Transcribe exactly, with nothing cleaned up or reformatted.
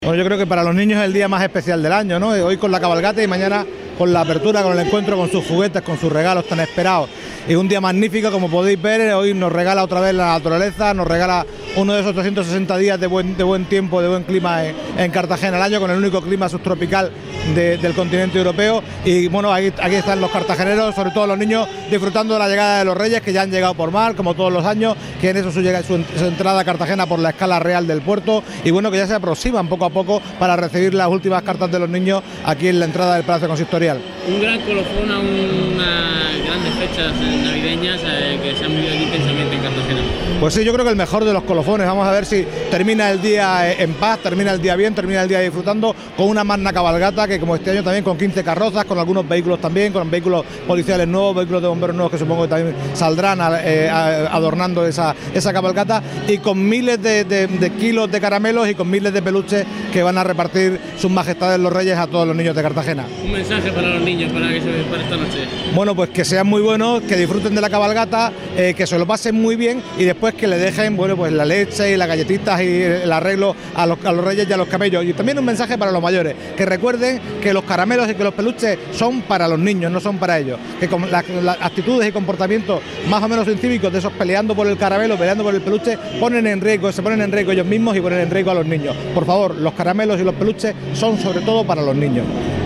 Bueno, yo creo que para los niños es el día más especial del año, ¿no? Hoy con la cabalgata y mañana con la apertura, con el encuentro, con sus juguetes, con sus regalos tan esperados. Es un día magnífico, como podéis ver, hoy nos regala otra vez la naturaleza, nos regala uno de esos trescientos sesenta días de buen, de buen tiempo, de buen clima en, en Cartagena al año, con el único clima subtropical de, del continente europeo. Y bueno, aquí, aquí están los cartageneros, sobre todo los niños, disfrutando de la llegada de los Reyes, que ya han llegado por mar, como todos los años, que en eso su, llega, su, su entrada a Cartagena por la escala real del puerto, y bueno, que ya se aproximan poco a poco para recibir las últimas cartas de los niños aquí en la entrada del Palacio Consistorial. Un gran colofón a unas grandes fechas navideñas eh, que se han vivido intensamente en Cartagena. Pues sí, yo creo que el mejor de los colofones. Vamos a ver si termina el día en paz, termina el día bien, termina el día disfrutando con una magna cabalgata que, como este año, también con quince carrozas, con algunos vehículos también, con vehículos policiales nuevos, vehículos de bomberos nuevos que supongo que también saldrán eh, adornando esa, esa cabalgata, y con miles de, de, de kilos de caramelos y con miles de peluches que van a repartir sus majestades los Reyes a todos los niños de Cartagena. Un mensaje para los niños para, que se, para esta noche. Bueno, pues que sean muy buenos, que disfruten de la cabalgata, eh, que se lo pasen muy bien, y después que le dejen, bueno, pues la leche y las galletitas y el arreglo a los, a los Reyes y a los camellos. Y también un mensaje para los mayores, que recuerden que los caramelos y que los peluches son para los niños, no son para ellos, que con las, las actitudes y comportamientos más o menos incívicos de esos peleando por el caramelo, peleando por el peluche, ponen en riesgo, se ponen en riesgo ellos mismos y ponen en riesgo a los niños. Por favor, los caramelos y los peluches son sobre todo para los niños.